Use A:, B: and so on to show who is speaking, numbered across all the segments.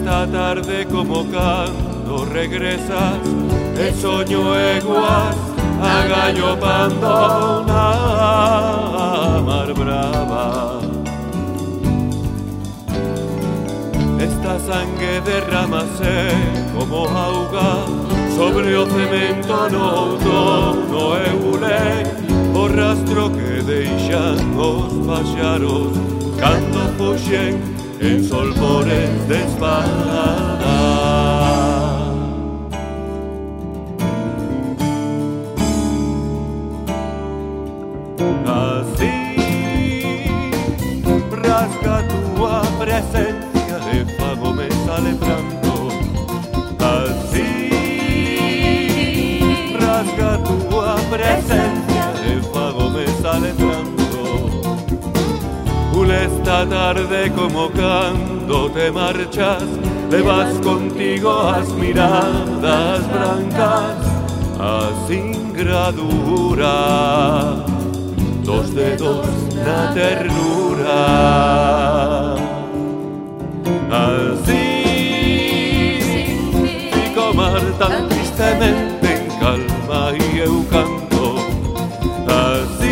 A: esta tarde como canto regresas, el soño igual a gallo pando na mar brava. Esta sangre derramase como auga sobre o cemento no outono eulé, o rastro que deixan os paxaros cando fuxen en solpores de espada. Así rasga tua presencia de fago me sale pranto. Así rasga tua presencia de fago me sale pranto. Esta tarde como cando te marchas, levas contigo as miradas brancas, a singradura dos dedos na ternura. Así fico mar tan tristemente en calma y eu canto. Así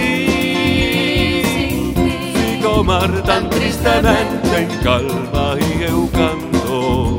A: mar tan tristemente en calma y eu canto.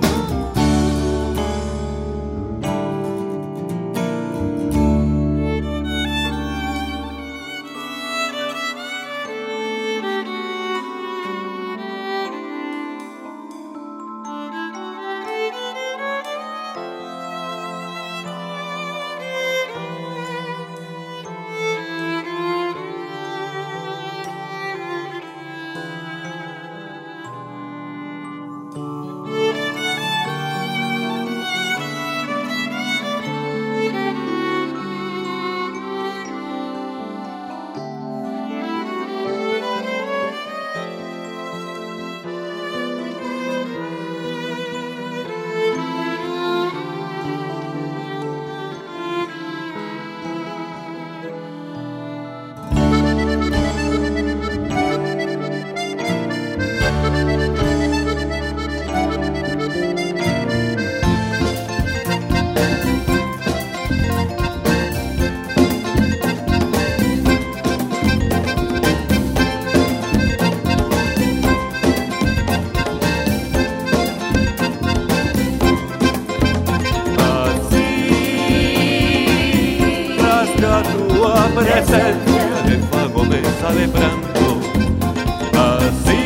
A: Presencia de fuego me sale pranto. Así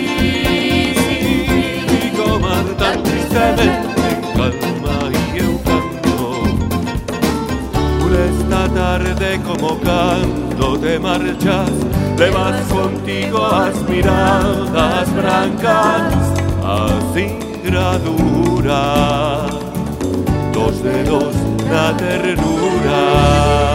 A: digo mar tan tristemente en calma y eu canto. Esta tarde como canto te marchas, levas contigo as miradas brancas, a singradura dos dedos na ternura.